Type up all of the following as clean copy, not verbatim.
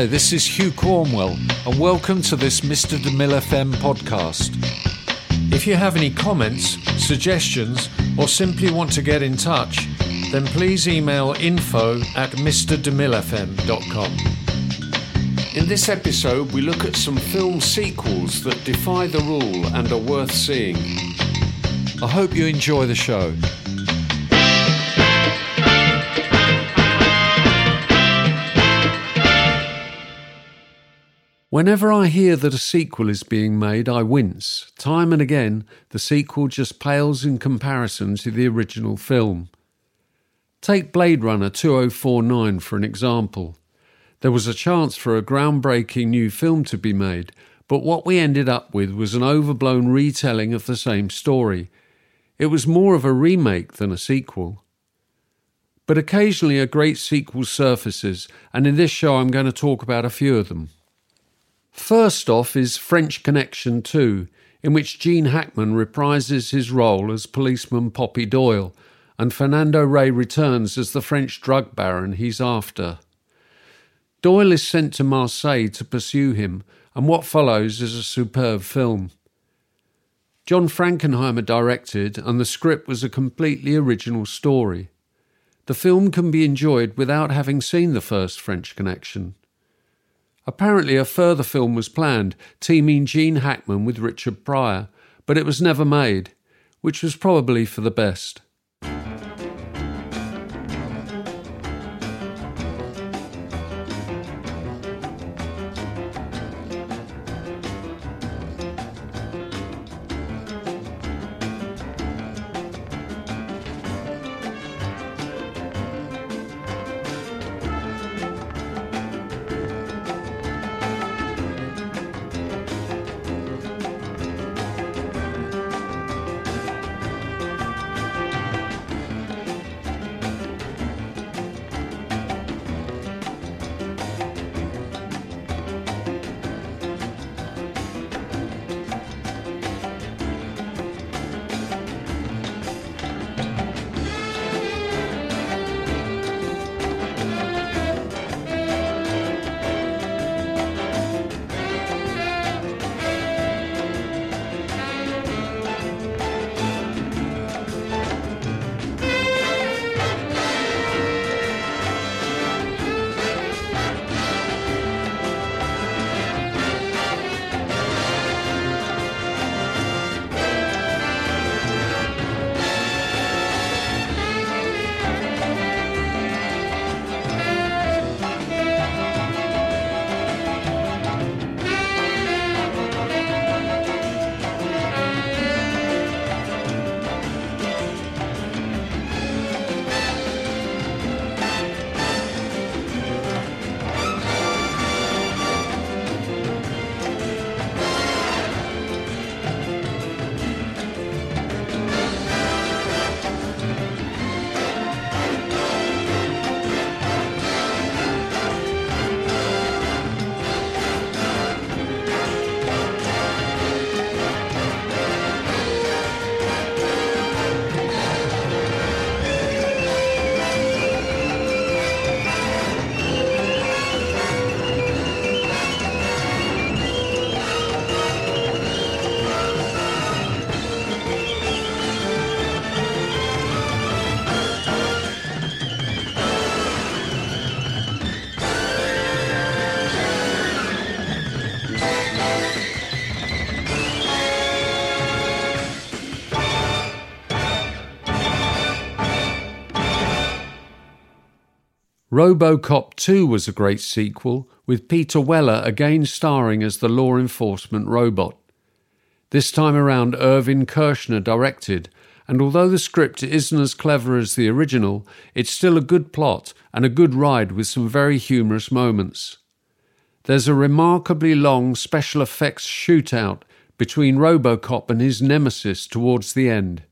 Hi, this is Hugh Cornwell, and welcome to this Mr. DeMille FM podcast. If you have any comments, suggestions, or simply want to get in touch, then please email info@mrdemillefm.com. In this episode, we look at some film sequels that defy the rule and are worth seeing. I hope you enjoy the show. Whenever I hear that a sequel is being made, I wince. Time and again, the sequel just pales in comparison to the original film. Take Blade Runner 2049 for an example. There was a chance for a groundbreaking new film to be made, but what we ended up with was an overblown retelling of the same story. It was more of a remake than a sequel. But occasionally a great sequel surfaces, and in this show I'm going to talk about a few of them. First off is French Connection 2, in which Gene Hackman reprises his role as policeman Poppy Doyle, and Fernando Rey returns as the French drug baron he's after. Doyle is sent to Marseille to pursue him, and what follows is a superb film. John Frankenheimer directed, and the script was a completely original story. The film can be enjoyed without having seen the first French Connection. Apparently a further film was planned, teaming Gene Hackman with Richard Pryor, but it was never made, which was probably for the best. RoboCop 2 was a great sequel, with Peter Weller again starring as the law enforcement robot. This time around Irvin Kershner directed, and although the script isn't as clever as the original, it's still a good plot and a good ride with some very humorous moments. There's a remarkably long special effects shootout between RoboCop and his nemesis towards the end.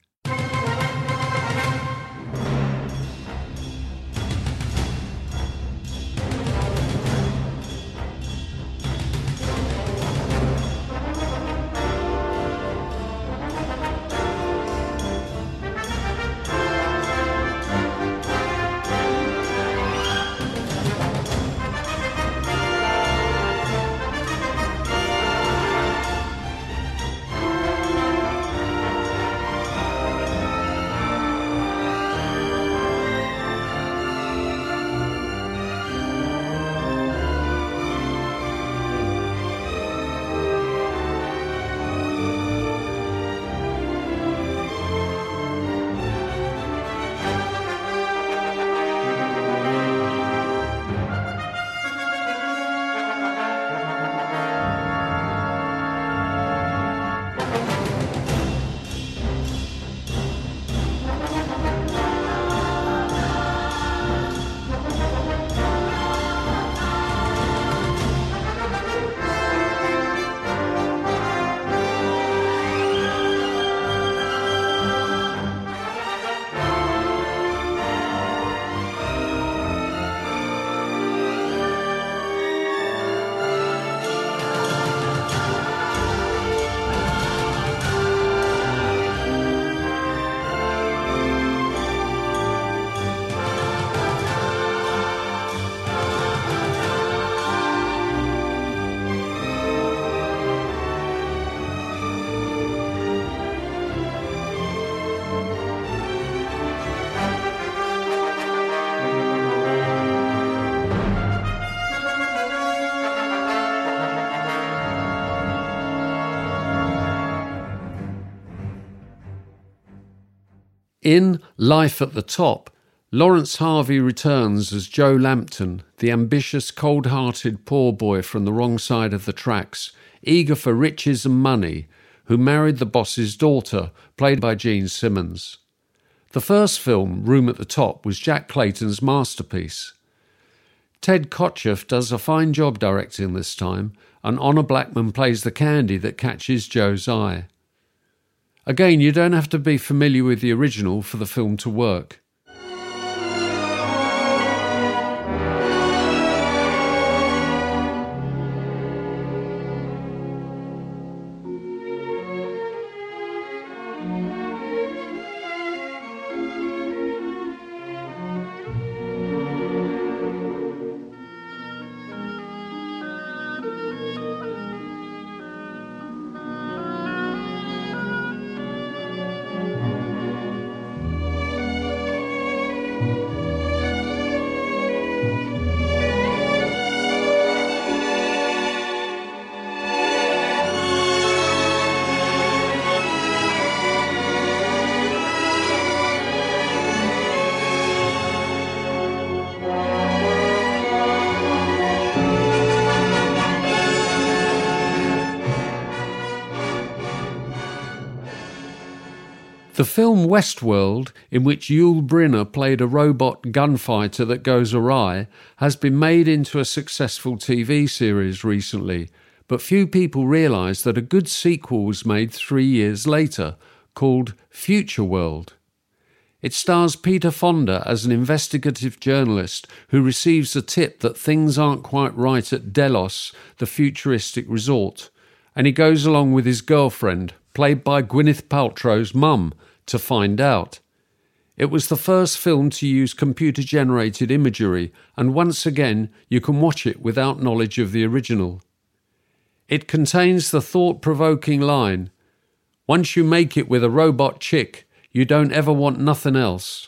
In Life at the Top, Lawrence Harvey returns as Joe Lampton, the ambitious, cold-hearted poor boy from the wrong side of the tracks, eager for riches and money, who married the boss's daughter, played by Gene Simmons. The first film, Room at the Top, was Jack Clayton's masterpiece. Ted Kotcheff does a fine job directing this time, and Honor Blackman plays the candy that catches Joe's eye. Again, you don't have to be familiar with the original for the film to work. The film Westworld, in which Yul Brynner played a robot gunfighter that goes awry, has been made into a successful TV series recently, but few people realise that a good sequel was made 3 years later, called Future World. It stars Peter Fonda as an investigative journalist who receives a tip that things aren't quite right at Delos, the futuristic resort, and he goes along with his girlfriend, played by Gwyneth Paltrow's mum, to find out. It was the first film to use computer-generated imagery, and once again you can watch it without knowledge of the original. It contains the thought-provoking line, "Once you make it with a robot chick, you don't ever want nothing else."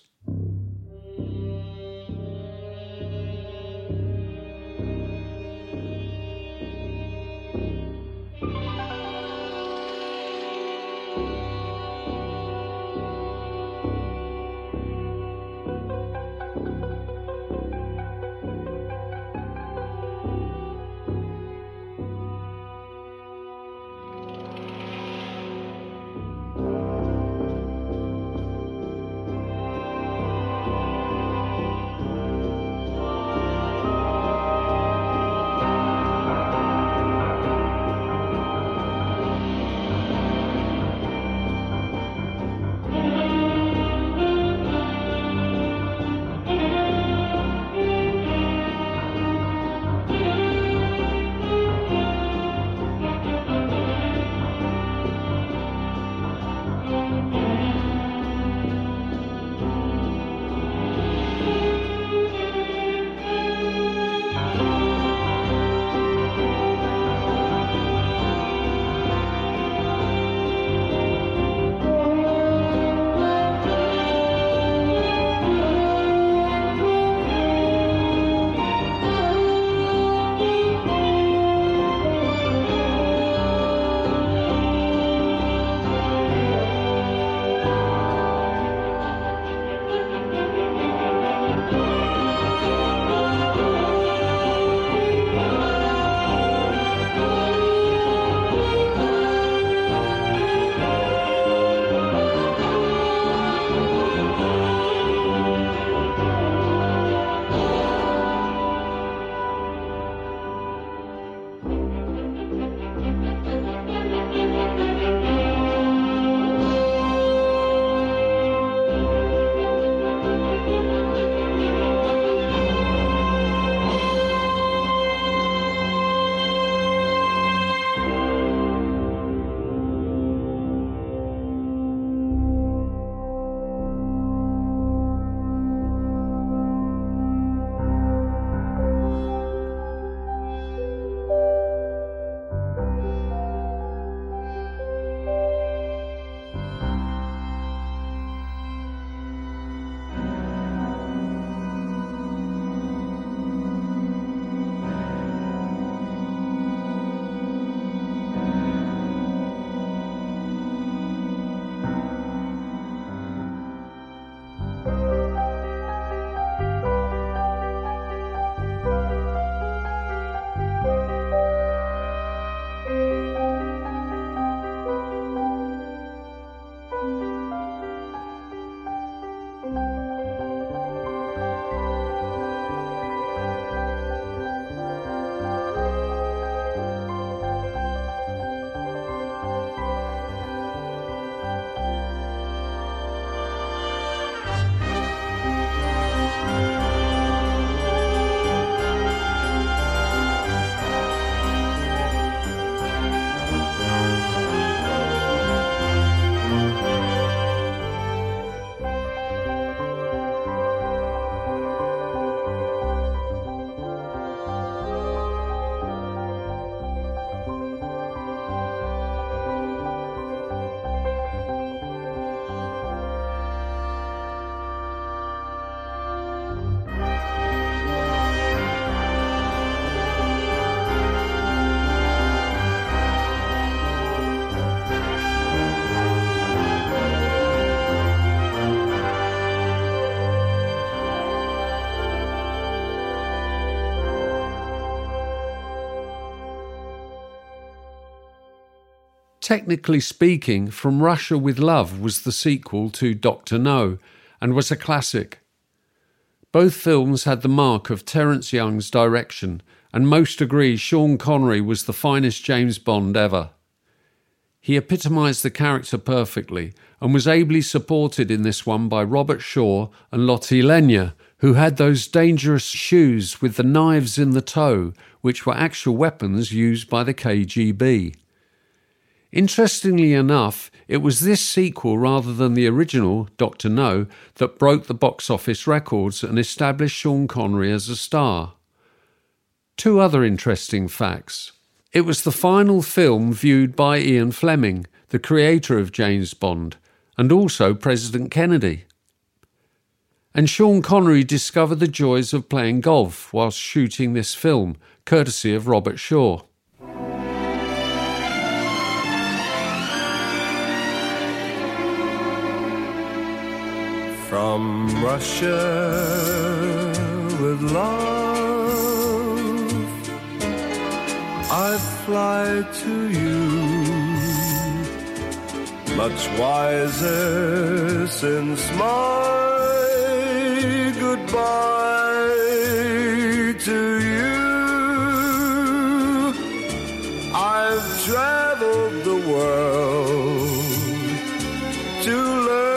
Technically speaking, From Russia with Love was the sequel to Dr. No and was a classic. Both films had the mark of Terence Young's direction, and most agree Sean Connery was the finest James Bond ever. He epitomised the character perfectly and was ably supported in this one by Robert Shaw and Lotte Lenya, who had those dangerous shoes with the knives in the toe, which were actual weapons used by the KGB. Interestingly enough, it was this sequel rather than the original, Dr. No, that broke the box office records and established Sean Connery as a star. Two other interesting facts. It was the final film viewed by Ian Fleming, the creator of James Bond, and also President Kennedy. And Sean Connery discovered the joys of playing golf whilst shooting this film, courtesy of Robert Shaw. From Russia with love, I fly to you, much wiser since my goodbye to you. I've traveled the world to learn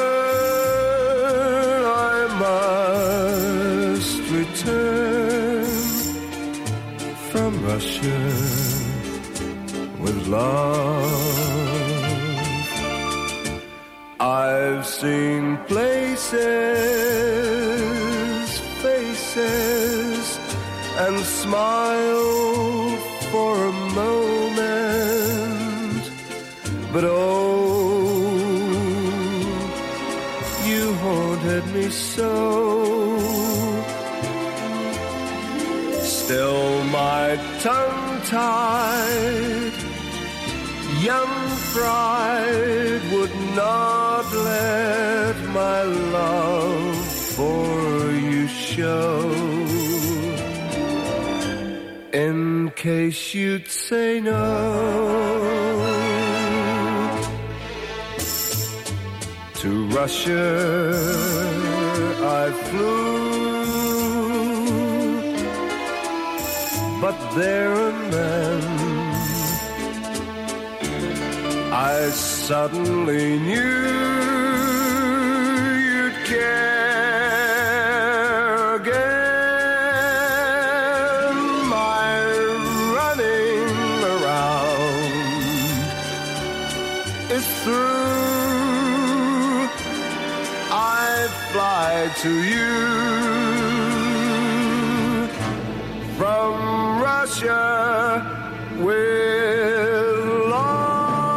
from Russia with love. I've seen places, faces, and smiled for a moment, but oh, you haunted me so. Still my tongue-tied young pride would not let my love for you show, in case you'd say no. To Russia I flew, but there and then I suddenly knew you'd care again. My running around is through. I fly to you from Russia with love.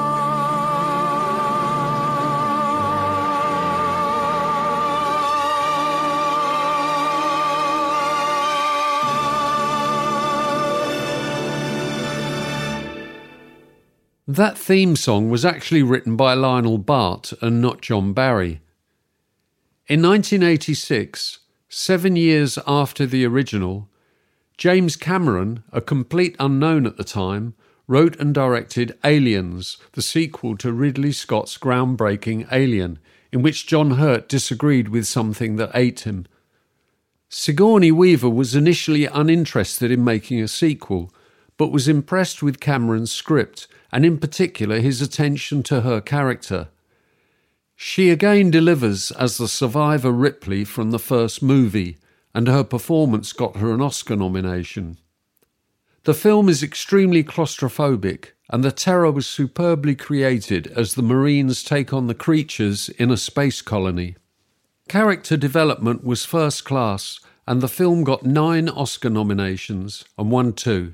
That theme song was actually written by Lionel Bart and not John Barry. In 1986, 7 years after the original, James Cameron, a complete unknown at the time, wrote and directed Aliens, the sequel to Ridley Scott's groundbreaking Alien, in which John Hurt disagreed with something that ate him. Sigourney Weaver was initially uninterested in making a sequel, but was impressed with Cameron's script, and in particular his attention to her character. She again delivers as the survivor Ripley from the first movie, and her performance got her an Oscar nomination. The film is extremely claustrophobic, and the terror was superbly created as the Marines take on the creatures in a space colony. Character development was first class, and the film got 9 Oscar nominations and won 2.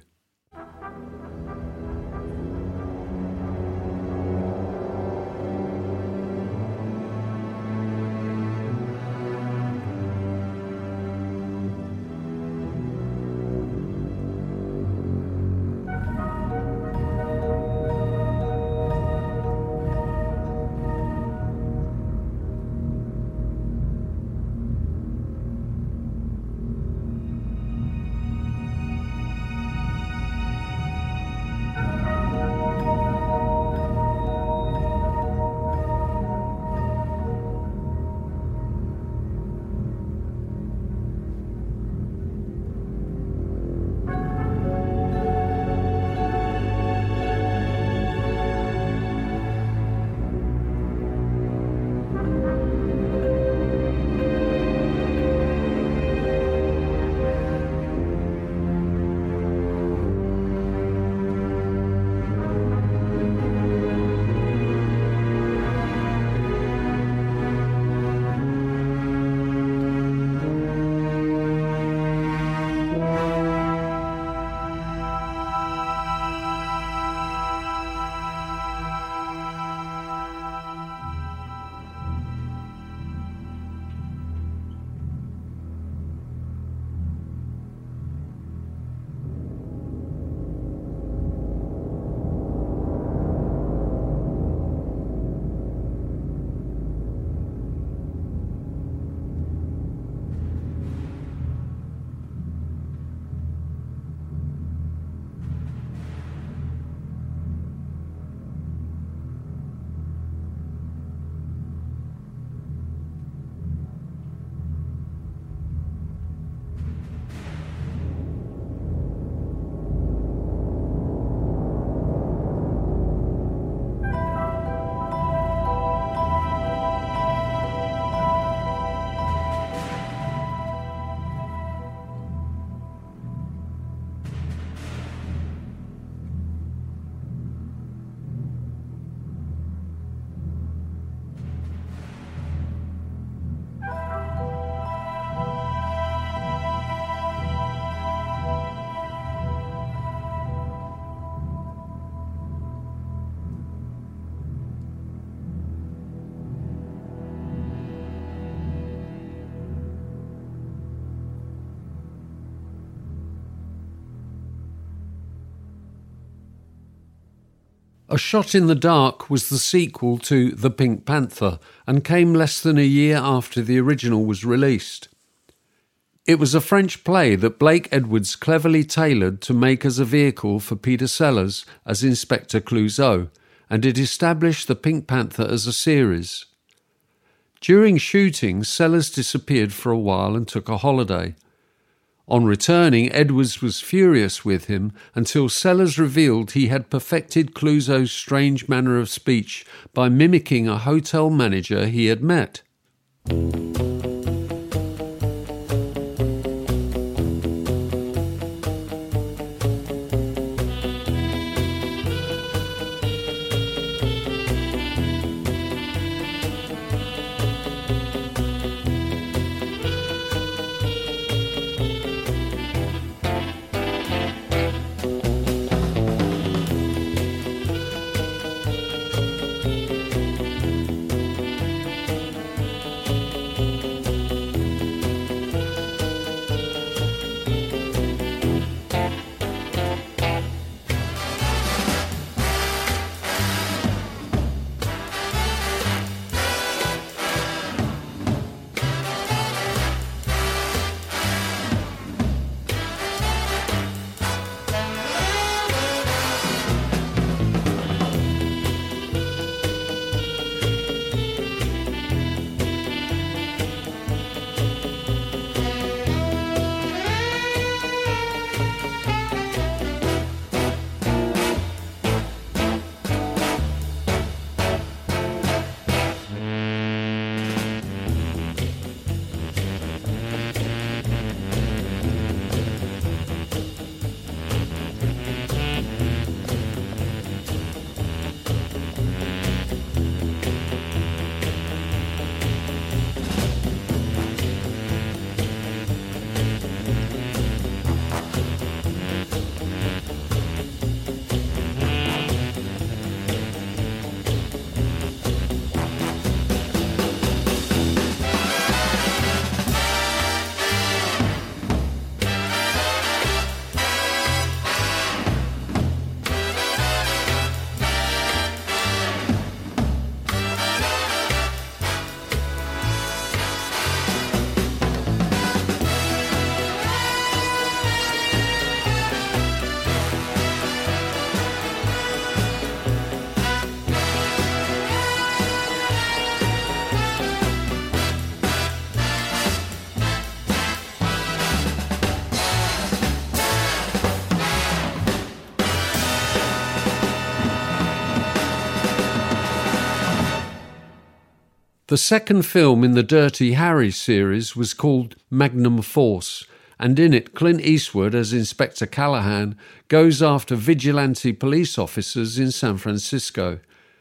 A Shot in the Dark was the sequel to The Pink Panther and came less than a year after the original was released. It was a French play that Blake Edwards cleverly tailored to make as a vehicle for Peter Sellers as Inspector Clouseau, and it established The Pink Panther as a series. During shooting, Sellers disappeared for a while and took a holiday. On returning, Edwards was furious with him until Sellers revealed he had perfected Clouseau's strange manner of speech by mimicking a hotel manager he had met. The second film in the Dirty Harry series was called Magnum Force, and in it Clint Eastwood, as Inspector Callahan, goes after vigilante police officers in San Francisco.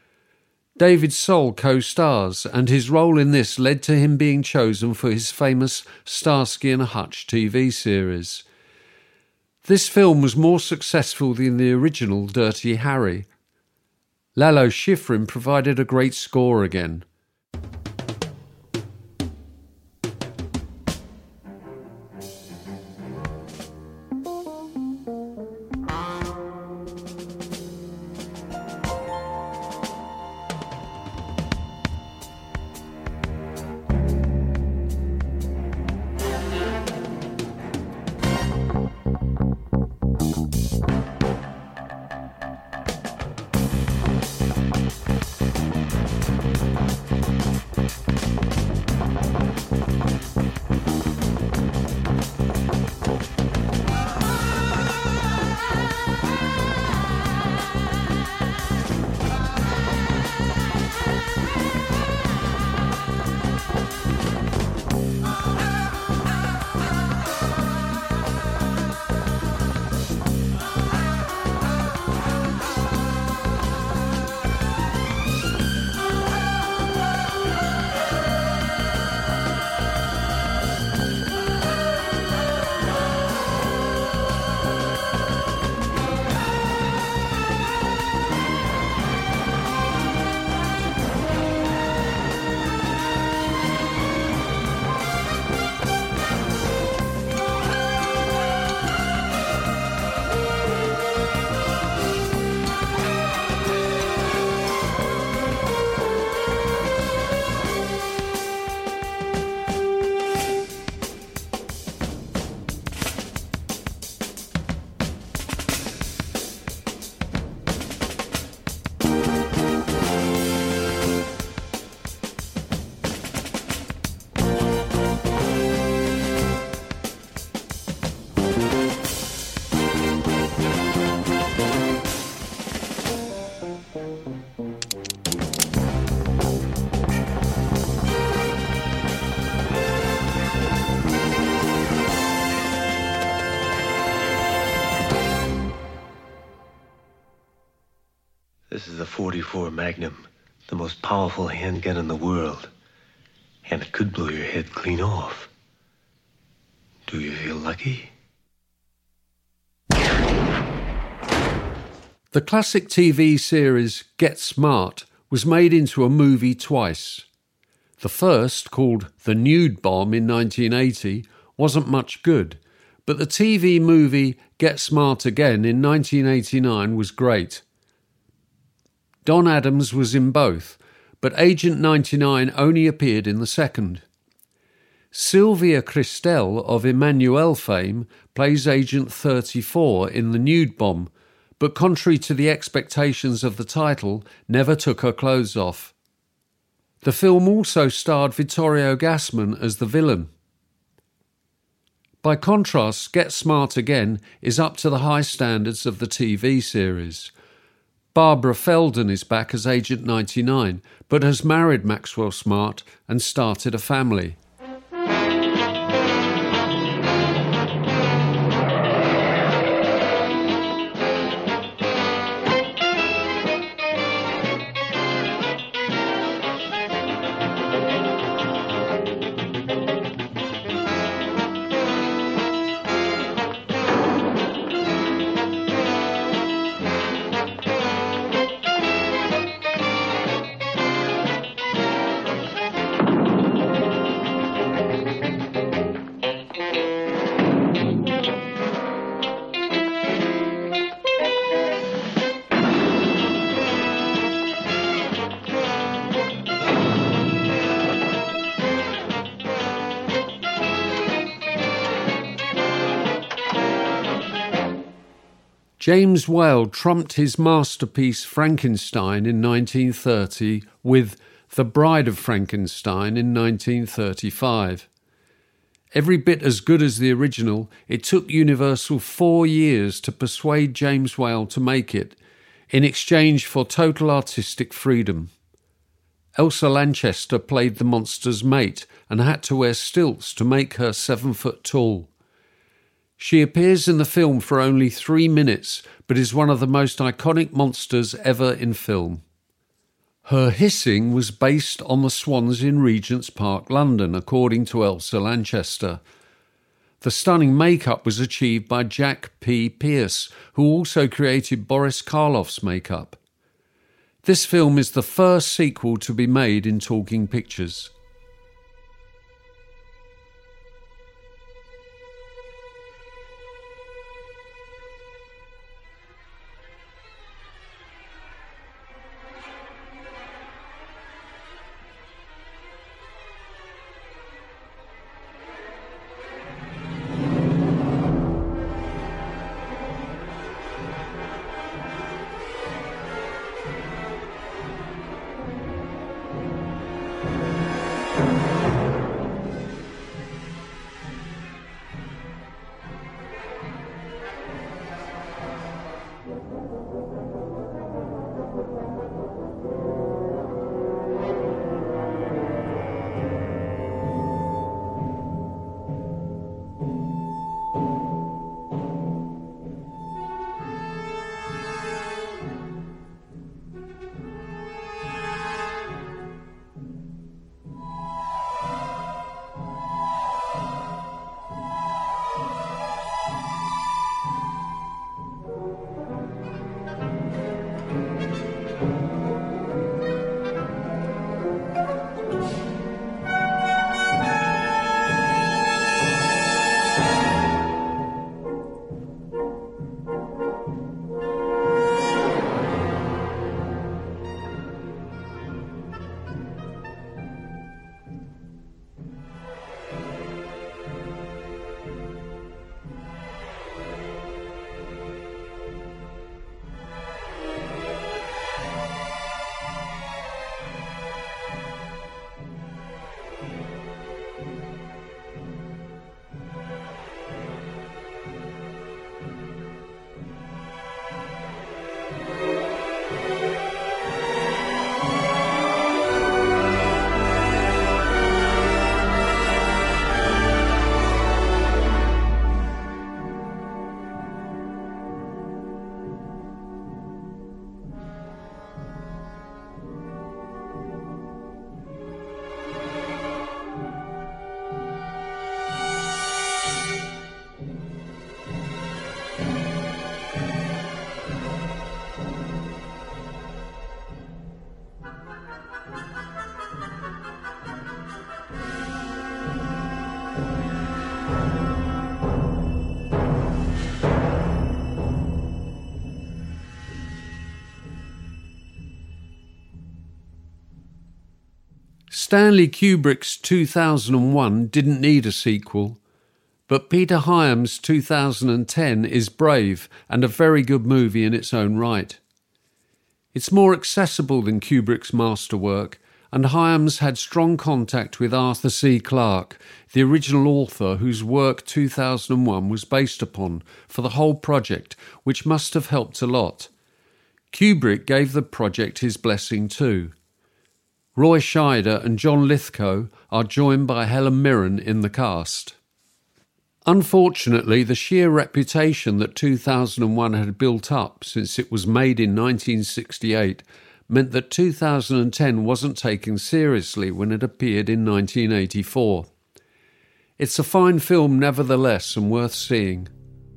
David Soul co-stars, and his role in this led to him being chosen for his famous Starsky and Hutch TV series. This film was more successful than the original Dirty Harry. Lalo Schifrin provided a great score again. 44 Magnum, the most powerful handgun in the world. And it could blow your head clean off. Do you feel lucky? The classic TV series Get Smart was made into a movie twice. The first, called The Nude Bomb in 1980, wasn't much good, but the TV movie Get Smart Again in 1989 was great. Don Adams was in both, but Agent 99 only appeared in the second. Sylvia Christel of Emmanuelle fame plays Agent 34 in The Nude Bomb, but contrary to the expectations of the title, never took her clothes off. The film also starred Vittorio Gassman as the villain. By contrast, Get Smart Again is up to the high standards of the TV series. Barbara Feldon is back as Agent 99, but has married Maxwell Smart and started a family. James Whale trumped his masterpiece Frankenstein in 1930 with The Bride of Frankenstein in 1935. Every bit as good as the original, it took Universal 4 years to persuade James Whale to make it, in exchange for total artistic freedom. Elsa Lanchester played the monster's mate and had to wear stilts to make her 7 foot tall. She appears in the film for only 3 minutes, but is one of the most iconic monsters ever in film. Her hissing was based on the swans in Regent's Park, London, according to Elsa Lanchester. The stunning makeup was achieved by Jack P. Pierce, who also created Boris Karloff's makeup. This film is the first sequel to be made in Talking Pictures. Stanley Kubrick's 2001 didn't need a sequel, but Peter Hyams' 2010 is brave and a very good movie in its own right. It's more accessible than Kubrick's masterwork, and Hyams had strong contact with Arthur C. Clarke, the original author whose work 2001 was based upon, for the whole project, which must have helped a lot. Kubrick gave the project his blessing too. Roy Scheider and John Lithgow are joined by Helen Mirren in the cast. Unfortunately, the sheer reputation that 2001 had built up since it was made in 1968 meant that 2010 wasn't taken seriously when it appeared in 1984. It's a fine film nevertheless and worth seeing.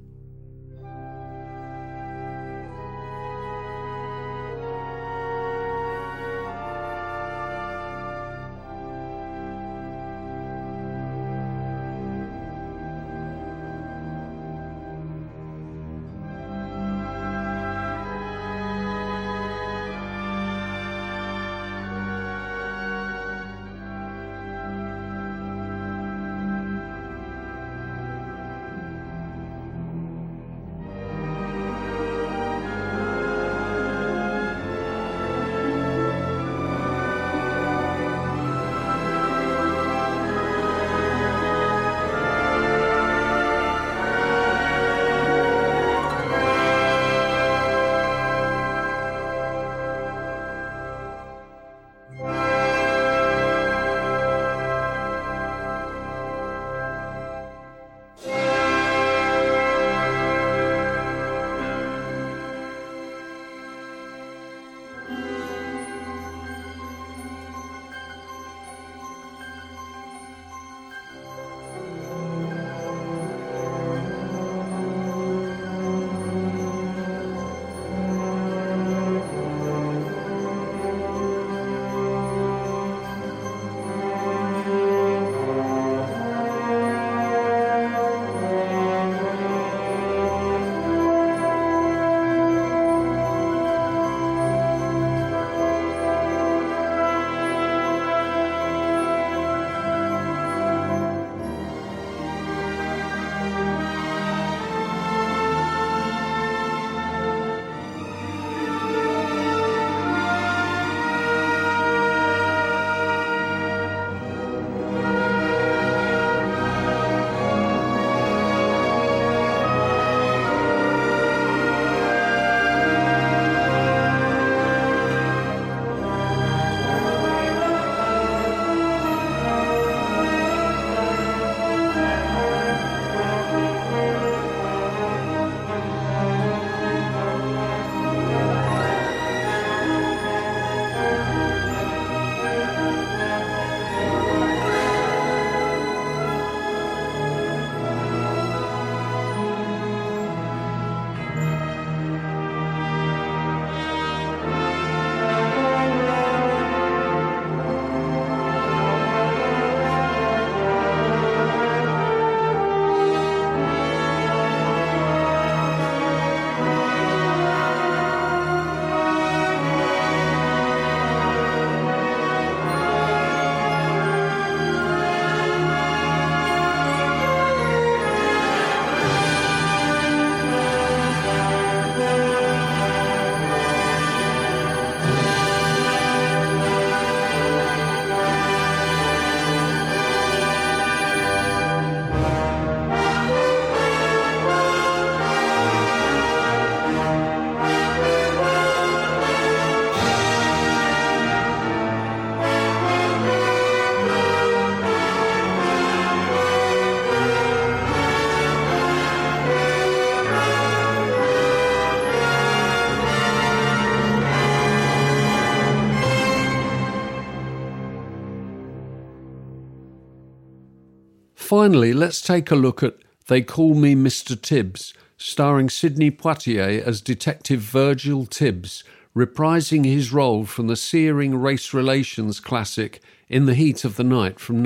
Finally, let's take a look at They Call Me Mr. Tibbs, starring Sidney Poitier as Detective Virgil Tibbs, reprising his role from the searing race relations classic In the Heat of the Night from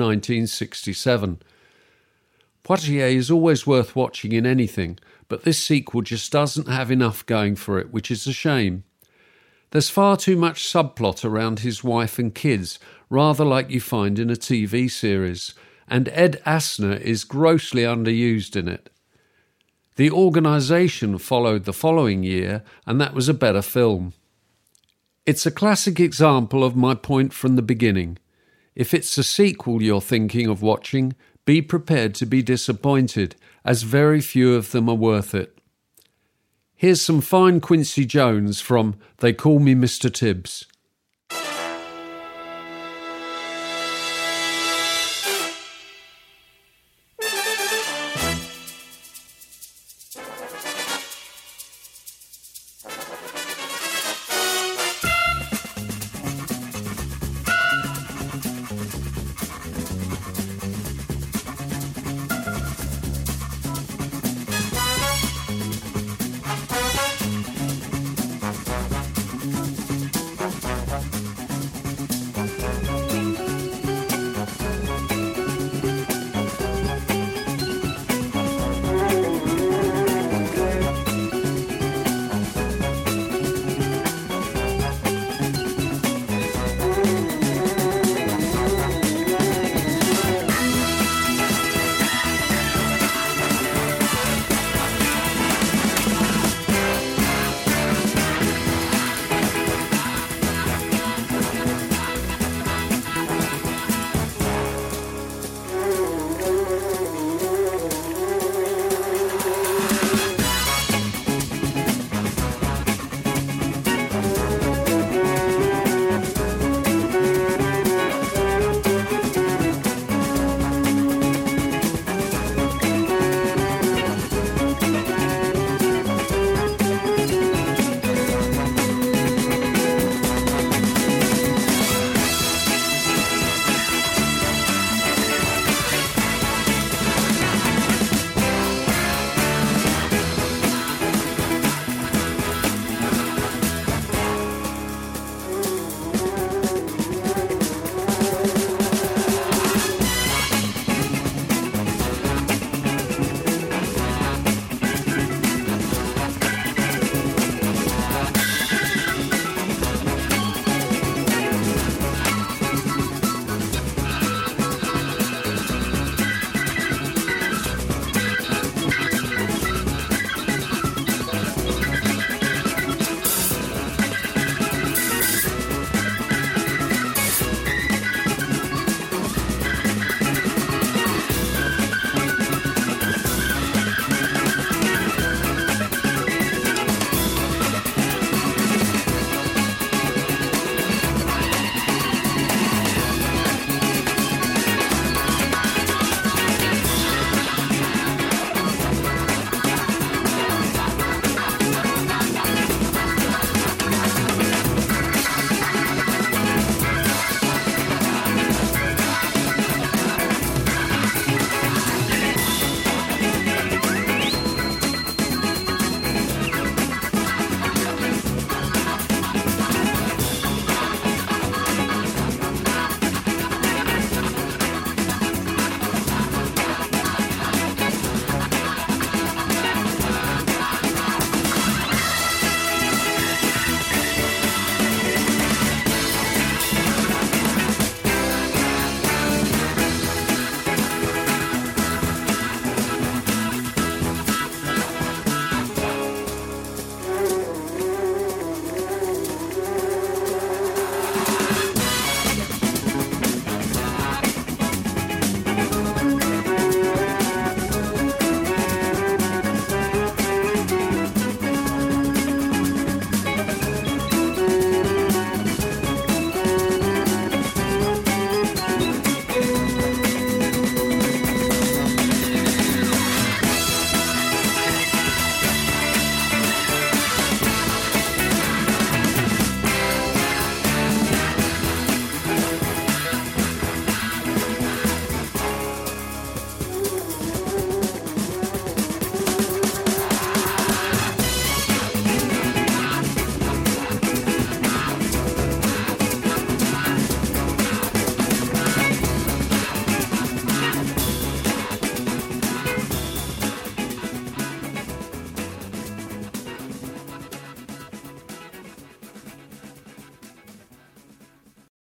1967. Poitier is always worth watching in anything, but this sequel just doesn't have enough going for it, which is a shame. There's far too much subplot around his wife and kids, rather like you find in a TV series, and Ed Asner is grossly underused in it. The Organisation followed the following year, and that was a better film. It's a classic example of my point from the beginning. If it's a sequel you're thinking of watching, be prepared to be disappointed, as very few of them are worth it. Here's some fine Quincy Jones from They Call Me Mr. Tibbs.